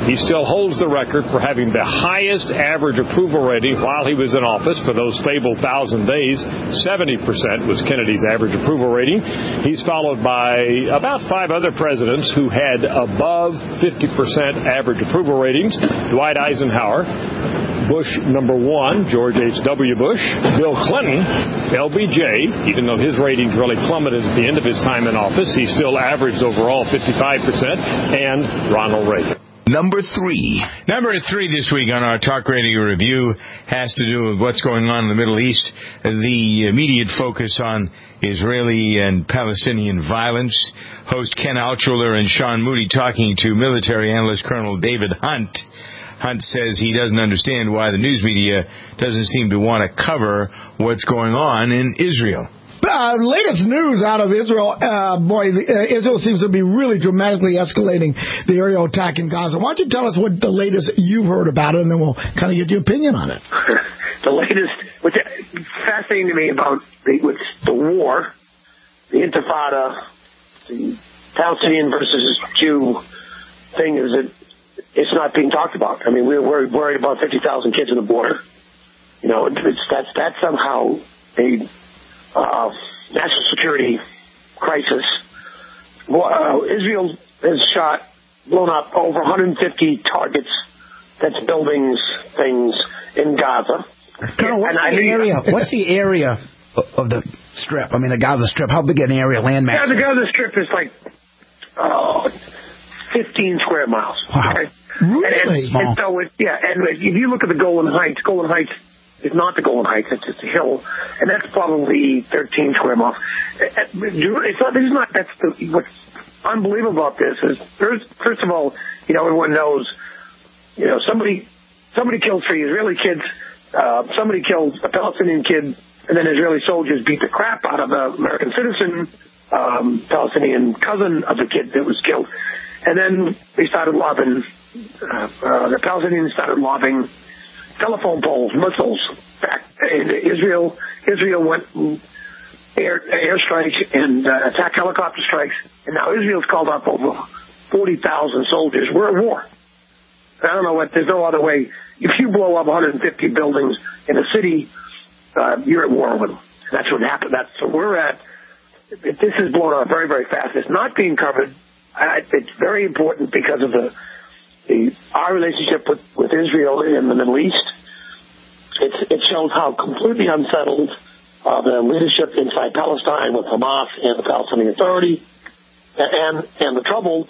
He still holds the record for having the highest average approval rating while he was in office for those fabled thousand days. seventy percent was Kennedy's average approval rating. He's followed by about five other presidents who had above fifty percent average approval ratings. Dwight Eisenhower, Bush number one, George H W. Bush, Bill Clinton, L B J, even though his ratings really plummeted at the end of his time in office, he still averaged overall fifty-five percent, and Ronald Reagan. Number three. Number three this week on our Talk Radio Review has to do with what's going on in the Middle East, the immediate focus on Israeli and Palestinian violence. Host Ken Altshuler and Sean Moody talking to military analyst Colonel David Hunt. Hunt says he doesn't understand why the news media doesn't seem to want to cover what's going on in Israel. Uh, latest news out of Israel, uh, boy, the, uh, Israel seems to be really dramatically escalating the aerial attack in Gaza. Why don't you tell us what the latest you've heard about it, and then we'll kind of get your opinion on it. The latest, what's fascinating to me about the, what's the war, the Intifada, the Palestinian versus Jew thing is that it's not being talked about. I mean, we're, we're worried about fifty thousand kids on the border. You know, it's, that's, that's somehow a uh, national security crisis. Well, uh, Israel has shot, blown up over one hundred fifty targets. That's buildings, things in Gaza. Colonel, what's and the I, area? What's the area of the Strip? I mean, the Gaza Strip. How big an area, landmass? Yeah, the Gaza Strip is like uh, fifteen square miles. Wow. Okay? Really? And, and, and so, it, yeah, and if you look at the Golan Heights, Golan Heights is not the Golan Heights, it's, it's a hill, and that's probably thirteen square miles. It's not, this is not, that's the, what's unbelievable about this is, first, first of all, you know, everyone knows, you know, somebody, somebody killed three Israeli kids, uh, somebody killed a Palestinian kid, and then Israeli soldiers beat the crap out of an American citizen, um, Palestinian cousin of the kid that was killed. And then they started lobbing, uh, uh, the Palestinians started lobbing telephone poles, missiles back into Israel. Israel went and air, airstrikes and uh, attack helicopter strikes. And now Israel's called up over forty thousand soldiers. We're at war. I don't know what, there's no other way. If you blow up one hundred fifty buildings in a city, uh, you're at war with them. That's what happened. That's where we're at. This is blown up very, very fast. It's not being covered. Uh, it's very important because of the, the our relationship with, with Israel in the Middle East. It's, it shows how completely unsettled uh, the leadership inside Palestine with Hamas and the Palestinian Authority. And and the trouble,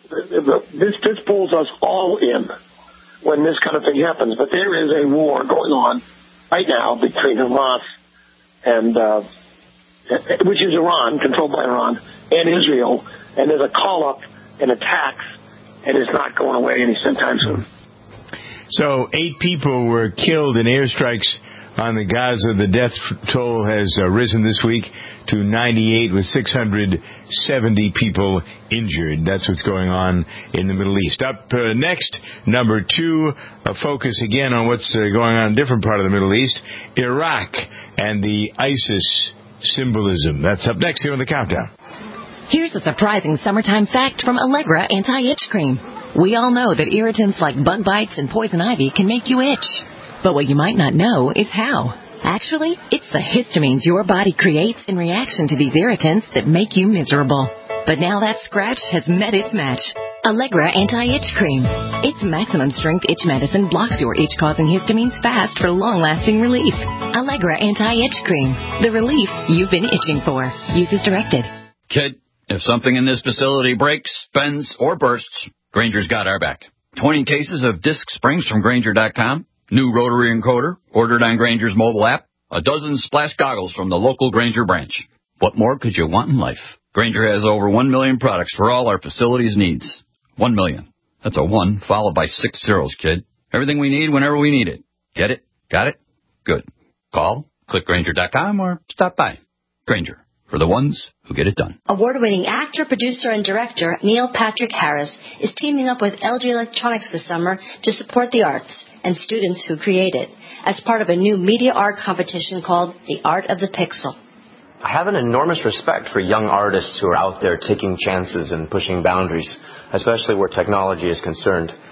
this this pulls us all in when this kind of thing happens. But there is a war going on right now between Hamas and uh, which is Iran, controlled by Iran, and Israel. And there's a call-up and attacks, and it's not going away anytime soon. So eight people were killed in airstrikes on the Gaza. The death toll has uh, risen this week to ninety-eight, with six hundred seventy people injured. That's what's going on in the Middle East. Up uh, next, number two, a focus again on what's uh, going on in a different part of the Middle East, Iraq and the ISIS symbolism. That's up next here on the Countdown. Here's a surprising summertime fact from Allegra Anti-Itch Cream. We all know that irritants like bug bites and poison ivy can make you itch. But what you might not know is how. Actually, it's the histamines your body creates in reaction to these irritants that make you miserable. But now that scratch has met its match. Allegra Anti-Itch Cream. Its maximum strength itch medicine blocks your itch-causing histamines fast for long-lasting relief. Allegra Anti-Itch Cream. The relief you've been itching for. Use as directed. Kid, if something in this facility breaks, bends, or bursts, Granger's got our back. twenty cases of disc springs from Granger dot com, new rotary encoder, ordered on Granger's mobile app, a dozen splash goggles from the local Granger branch. What more could you want in life? Granger has over one million products for all our facilities' needs. One million. That's a one followed by six zeros, kid. Everything we need whenever we need it. Get it? Got it? Good. Call, click Granger dot com, or stop by. Granger, for the ones who get it done. Award-winning actor, producer, and director Neil Patrick Harris is teaming up with L G Electronics this summer to support the arts and students who create it as part of a new media art competition called The Art of the Pixel. I have an enormous respect for young artists who are out there taking chances and pushing boundaries, especially where technology is concerned.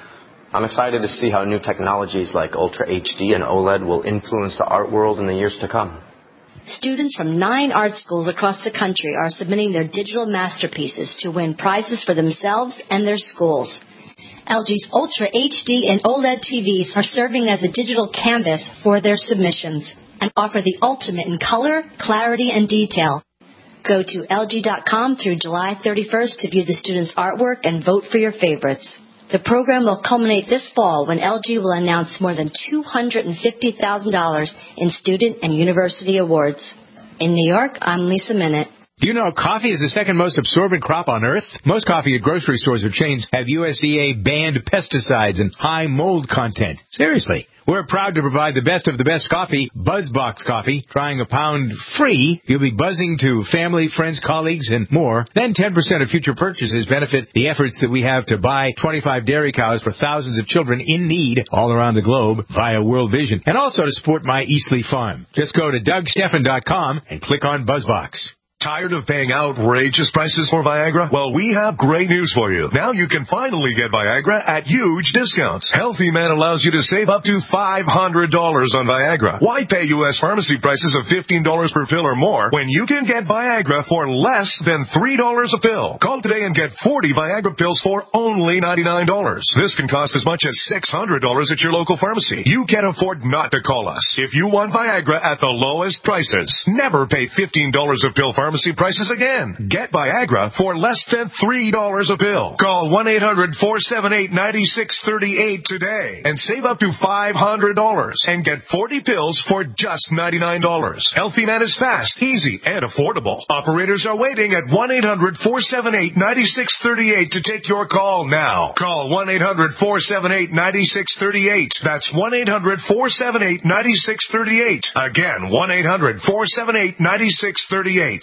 I'm excited to see how new technologies like Ultra H D and OLED will influence the art world in the years to come. Students from nine art schools across the country are submitting their digital masterpieces to win prizes for themselves and their schools. L G's Ultra H D and OLED T Vs are serving as a digital canvas for their submissions and offer the ultimate in color, clarity, and detail. Go to L G dot com through July thirty-first to view the students' artwork and vote for your favorites. The program will culminate this fall when L G will announce more than two hundred fifty thousand dollars in student and university awards. In New York, I'm Lisa Minute. Do you know coffee is the second most absorbent crop on Earth? Most coffee at grocery stores or chains have U S D A-banned pesticides and high mold content. Seriously. We're proud to provide the best of the best coffee, BuzzBox Coffee. Trying a pound free, you'll be buzzing to family, friends, colleagues, and more. Then ten percent of future purchases benefit the efforts that we have to buy twenty-five dairy cows for thousands of children in need all around the globe via World Vision. And also to support my Eastleigh farm. Just go to Doug Steffen dot com and click on BuzzBox. Tired of paying outrageous prices for Viagra? Well, we have great news for you. Now you can finally get Viagra at huge discounts. Healthy Man allows you to save up to five hundred dollars on Viagra. Why pay U S pharmacy prices of fifteen dollars per pill or more when you can get Viagra for less than three dollars a pill? Call today and get forty Viagra pills for only ninety-nine dollars. This can cost as much as six hundred dollars at your local pharmacy. You can't afford not to call us. If you want Viagra at the lowest prices, never pay fifteen dollars a pill pharmacy prices again. Get Viagra for less than three dollars a pill. Call one eight hundred four seven eight nine six three eight today and save up to five hundred dollars and get forty pills for just ninety-nine dollars. Healthy Man is fast, easy, and affordable. Operators are waiting at one eight hundred four seven eight nine six three eight to take your call now. Call one eight hundred four seven eight nine six three eight. That's one eight hundred four seven eight nine six three eight. Again, one eight hundred four seven eight nine six three eight.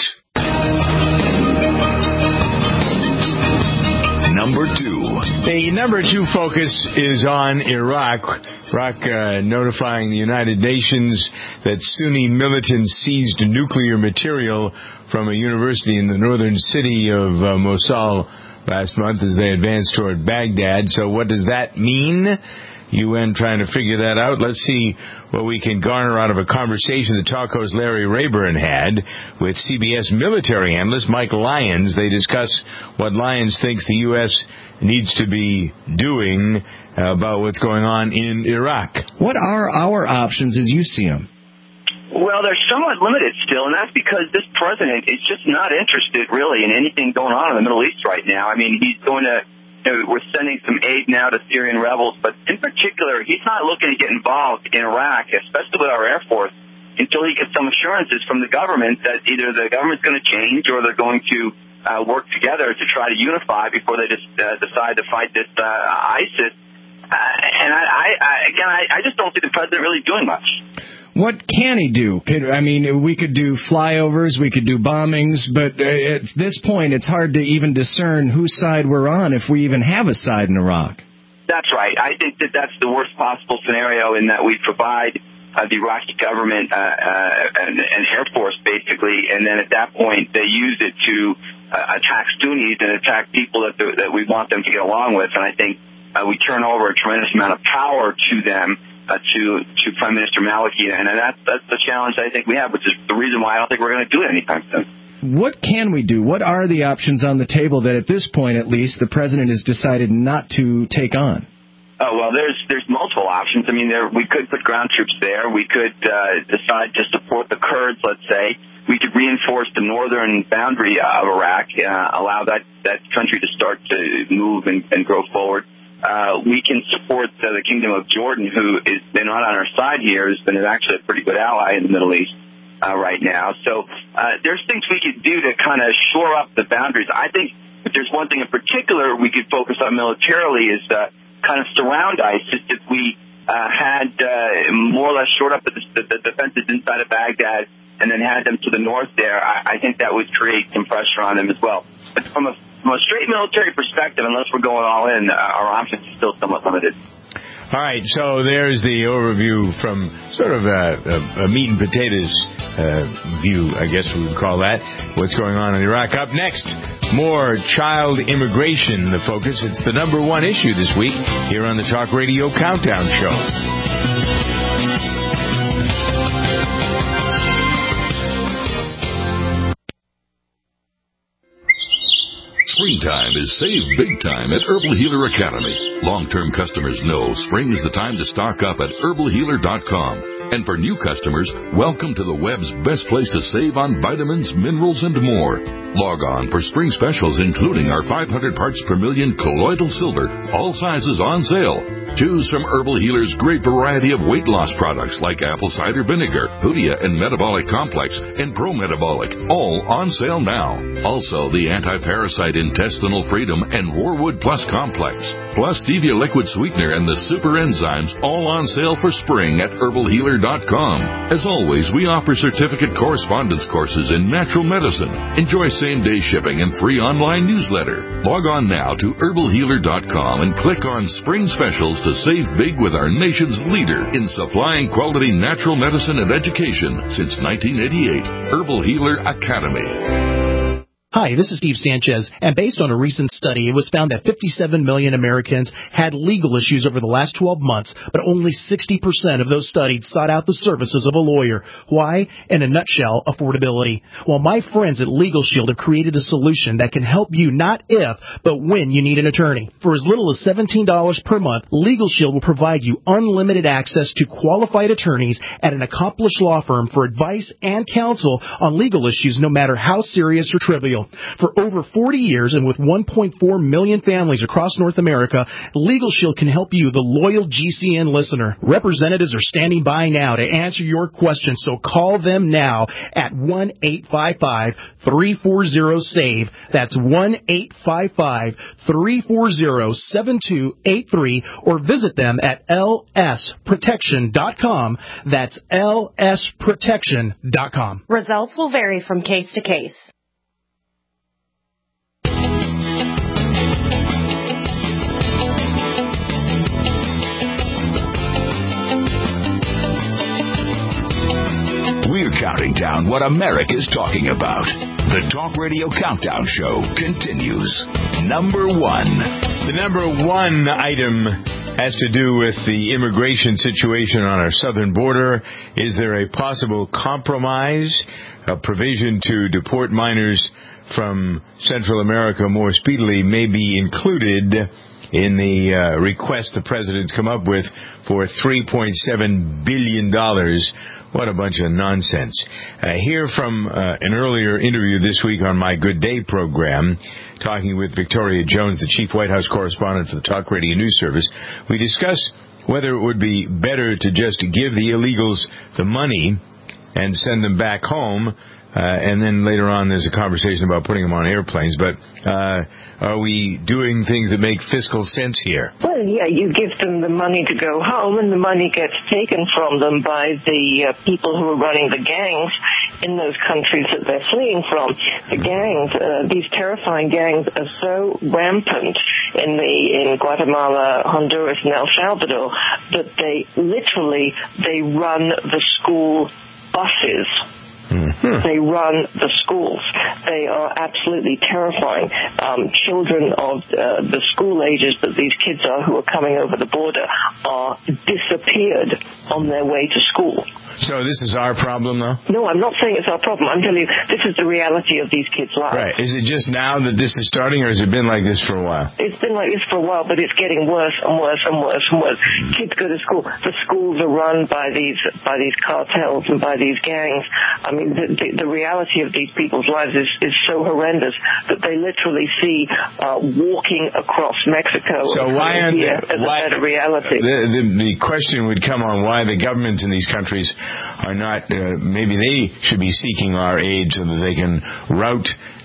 Number two. The number two focus is on Iraq. Iraq uh, notifying the United Nations that Sunni militants seized nuclear material from a university in the northern city of uh, Mosul last month as they advanced toward Baghdad. So what does that mean? U N trying to figure that out. Let's see what we can garner out of a conversation that Talko's Larry Rayburn had with C B S military analyst Mike Lyons. They discuss what Lyons thinks the U S needs to be doing about what's going on in Iraq. What are our options as you see them? Well, they're somewhat limited still, and that's because this president is just not interested really in anything going on in the Middle East right now. I mean, he's going to we're sending some aid now to Syrian rebels, but in particular, he's not looking to get involved in Iraq, especially with our Air Force, until he gets some assurances from the government that either the government's going to change or they're going to uh, work together to try to unify before they just uh, decide to fight this uh, ISIS. Uh, and I, I, I again, I, I just don't see the president really doing much. What can he do? Could, I mean, we could do flyovers, we could do bombings, but at this point, it's hard to even discern whose side we're on if we even have a side in Iraq. That's right. I think that that's the worst possible scenario in that we provide uh, the Iraqi government uh, uh, an, an air force, basically, and then at that point, they use it to uh, attack Sunnis and attack people that, the, that we want them to get along with. And I think uh, we turn over a tremendous amount of power to them. Uh, to to Prime Minister Maliki, and that's that's the challenge I think we have, which is the reason why I don't think we're going to do it anytime soon. What can we do? What are the options on the table that at this point, at least, the president has decided not to take on? Oh, well, there's there's multiple options. I mean, there, we could put ground troops there. We could uh, decide to support the Kurds, let's say. We could reinforce the northern boundary of Iraq, uh, allow that, that country to start to move and, and grow forward. Uh, we can support uh, the Kingdom of Jordan, who has been not on our side here, has been actually a pretty good ally in the Middle East uh, right now. So uh, there's things we could do to kind of shore up the boundaries. I think if there's one thing in particular we could focus on militarily is uh, kind of surround ISIS. If we uh, had uh, more or less shored up the, the, the defenses inside of Baghdad and then had them to the north there, I, I think that would create some pressure on them as well. But from a From a straight military perspective, unless we're going all in, uh, our options are still somewhat limited. All right, so there's the overview from sort of a, a, a meat and potatoes uh, view, I guess we would call that, what's going on in Iraq. Up next, more child immigration, the focus. It's the number one issue this week here on the Talk Radio Countdown Show. Springtime is save big time at Herbal Healer Academy. Long-term customers know spring is the time to stock up at herbal healer dot com. And for new customers, welcome to the web's best place to save on vitamins, minerals, and more. Log on for spring specials, including our five hundred parts per million colloidal silver, all sizes on sale. Choose from Herbal Healer's great variety of weight loss products like apple cider vinegar, Hoodia and Metabolic Complex, and Pro Metabolic, all on sale now. Also, the anti-parasite intestinal freedom and Warwood Plus Complex, plus stevia liquid sweetener and the super enzymes, all on sale for spring at herbal healer dot com. As always, we offer certificate correspondence courses in natural medicine. Enjoy same-day shipping and free online newsletter. Log on now to herbal healer dot com and click on Spring Specials to save big with our nation's leader in supplying quality natural medicine and education since nineteen eighty-eight. Herbal Healer Academy. Hi, this is Steve Sanchez, and based on a recent study, it was found that fifty-seven million Americans had legal issues over the last twelve months, but only sixty percent of those studied sought out the services of a lawyer. Why? In a nutshell, affordability. Well, my friends at Legal Shield have created a solution that can help you not if, but when you need an attorney. For as little as seventeen dollars per month, Legal Shield will provide you unlimited access to qualified attorneys at an accomplished law firm for advice and counsel on legal issues, no matter how serious or trivial. For over forty years and with one point four million families across North America, Legal Shield can help you, the loyal G C N listener. Representatives are standing by now to answer your questions, so call them now at one eight five five, three four zero, SAVE. That's one eight five five, three four zero, seven two eight three, or visit them at L S protection dot com. That's L S protection dot com. Results will vary from case to case. We're counting down what America's talking about. The Talk Radio Countdown Show continues. Number one. The number one item has to do with the immigration situation on our southern border. Is there a possible compromise, a provision to deport minors from Central America more speedily may be included in the uh, request the president's come up with for three point seven billion dollars. What a bunch of nonsense. Uh, hear from uh, an earlier interview this week on my Good Day program, talking with Victoria Jones, the chief White House correspondent for the Talk Radio News Service. We discuss whether it would be better to just give the illegals the money and send them back home. Uh, and then later on there's a conversation about putting them on airplanes. But uh, are we doing things that make fiscal sense here? Well, yeah, you give them the money to go home, and the money gets taken from them by the uh, people who are running the gangs in those countries that they're fleeing from. The gangs, uh, these terrifying gangs, are so rampant in the in Guatemala, Honduras, and El Salvador that they literally they run the school buses. Mm-hmm. They run the schools. They are absolutely terrifying. Um, children of uh, the school ages that these kids are who are coming over the border are disappeared on their way to school. So this is our problem, though? No, I'm not saying it's our problem. I'm telling you, this is the reality of these kids' lives. Right. Is it just now that this is starting, or has it been like this for a while? It's been like this for a while, but it's getting worse and worse and worse and worse. Mm-hmm. Kids go to school. The schools are run by these by these cartels and by these gangs. I mean, the, the, the reality of these people's lives is, is so horrendous that they literally see uh, walking across Mexico so why aren't they, as why, a better reality. The, the, the question would come on why the governments in these countries are not, uh, maybe they should be seeking our aid so that they can route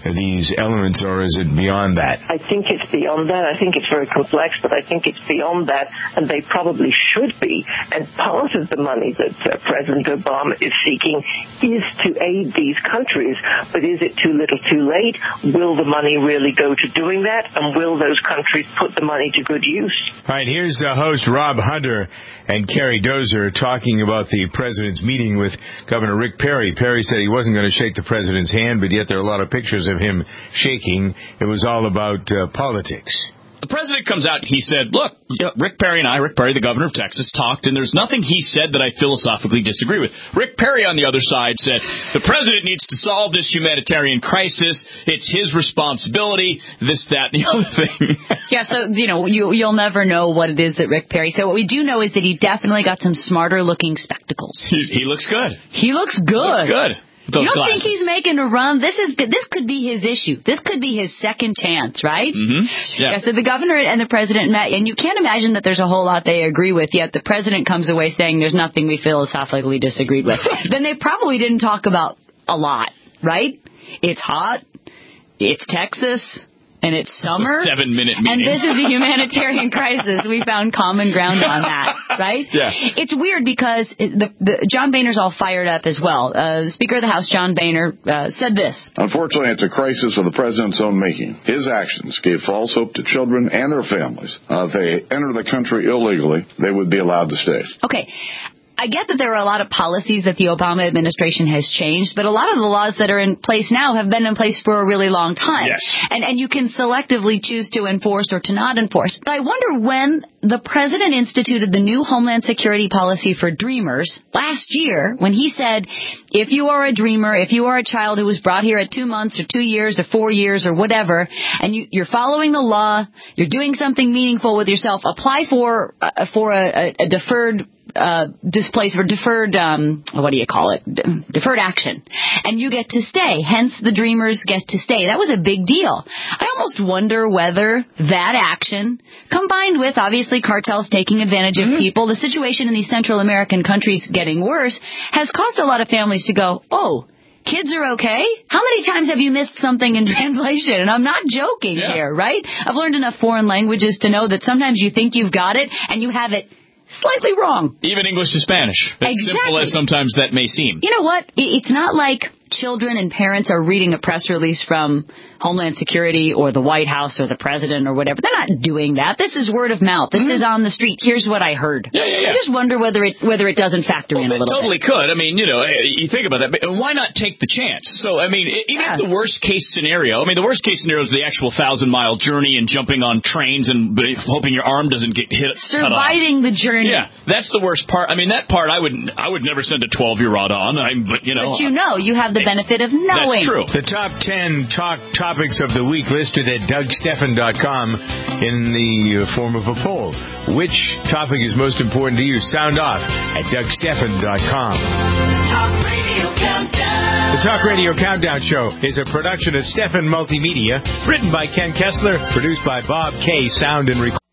these elements, or is it beyond that? I think it's beyond that. I think it's very complex, but I think it's beyond that, and they probably should be. And part of the money that uh, President Obama is seeking is to aid these countries, but is it too little too late? Will the money really go to doing that, and will those countries put the money to good use? All right, here's uh, host Rob Hunter and Carrie Dozer talking about the president's meeting with Governor Rick Perry. Perry said he wasn't going to shake the president's hand, but yet there are a lot of pictures of him shaking. It was all about uh, politics. The president comes out and he said, look, Rick Perry and I, Rick Perry, the governor of Texas, talked, and there's nothing he said that I philosophically disagree with. Rick Perry, on the other side, said the president needs to solve this humanitarian crisis. It's his responsibility, this, that, and the other thing. Yeah, so, you know, you, you'll never know what it is that Rick Perry said. What we do know is that he definitely got some smarter-looking spectacles. He, he looks good. He looks good. He looks good. Those you don't glasses. think he's making a run? This is this could be his issue. This could be his second chance, right? Mm-hmm. Yeah. yeah. So the governor and the president met, and you can't imagine that there's a whole lot they agree with. Yet the president comes away saying there's nothing we philosophically disagreed with. Then they probably didn't talk about a lot, right? It's hot. It's Texas. And it's summer. It's a seven-minute meeting. And this is a humanitarian crisis. We found common ground on that, right? Yeah. It's weird because the, the, John Boehner's all fired up as well. Uh, the Speaker of the House, John Boehner, uh, said this. Unfortunately, it's a crisis of the president's own making. His actions gave false hope to children and their families. Uh, if they enter the country illegally, they would be allowed to stay. Okay. I get that there are a lot of policies that the Obama administration has changed, but a lot of the laws that are in place now have been in place for a really long time. Yes. And, and you can selectively choose to enforce or to not enforce. But I wonder when the president instituted the new Homeland Security policy for Dreamers last year, when he said, if you are a dreamer, if you are a child who was brought here at two months or two years or four years or whatever, and you, you're following the law, you're doing something meaningful with yourself, apply for, uh, for a, a deferred Uh, displaced or deferred, um, what do you call it? D- deferred action. And you get to stay. Hence, the Dreamers get to stay. That was a big deal. I almost wonder whether that action, combined with, obviously, cartels taking advantage of mm-hmm. people, the situation in these Central American countries getting worse, has caused a lot of families to go, oh, kids are okay? How many times have you missed something in translation? And I'm not joking yeah. here, right? I've learned enough foreign languages to know that sometimes you think you've got it, and you have it slightly wrong. Even English to Spanish. As exactly. simple as sometimes that may seem. You know what? It's not like children and parents are reading a press release from Homeland Security or the White House or the president or whatever. They're not doing that. This is word of mouth. This mm-hmm. is on the street. Here's what I heard. Yeah, yeah, yeah. I just wonder whether it whether it doesn't factor well, in a little totally bit. It totally could. I mean, you know, you think about that. But why not take the chance? So, I mean, even yeah. if the worst case scenario, I mean, the worst case scenario is the actual thousand-mile journey and jumping on trains and hoping your arm doesn't get hit. Surviving the journey. Yeah, that's the worst part. I mean, that part I would I would never send a twelve-year-old on. I'm, but, you know. But you know, you have the benefit of knowing. That's true. The top ten talk topics of the week listed at Doug Stephan dot com in the form of a poll. Which topic is most important to you? Sound off at Doug Stephan dot com. Talk Radio Countdown. The Talk Radio Countdown Show is a production of Stephan Multimedia, written by Ken Kessler, produced by Bob K. Sound and Recording.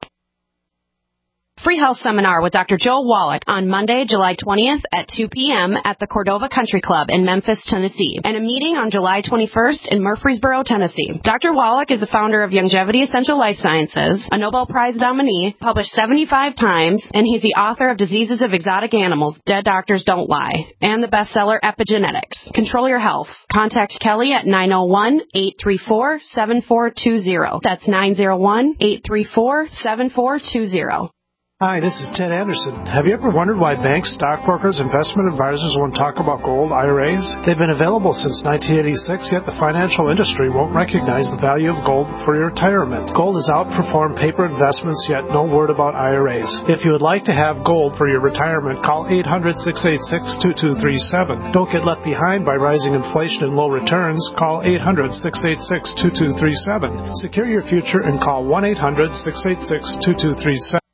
Free Health Seminar with Doctor Joe Wallach on Monday, July twentieth at two p.m. at the Cordova Country Club in Memphis, Tennessee, and a meeting on July twenty-first in Murfreesboro, Tennessee. Doctor Wallach is the founder of Longevity Essential Life Sciences, a Nobel Prize nominee, published seventy-five times, and he's the author of Diseases of Exotic Animals, Dead Doctors Don't Lie, and the bestseller Epigenetics. Control your health. Contact Kelly at nine oh one, eight three four, seven four two zero. That's nine oh one, eight three four, seven four two zero. Hi, this is Ted Anderson. Have you ever wondered why banks, stockbrokers, investment advisors won't talk about gold I R As? They've been available since nineteen eighty-six, yet the financial industry won't recognize the value of gold for your retirement. Gold has outperformed paper investments, yet no word about I R As. If you would like to have gold for your retirement, call eight hundred, six eight six, two two three seven. Don't get left behind by rising inflation and low returns. Call eight hundred, six eight six, two two three seven. Secure your future and call one eight hundred, six eight six, two two three seven.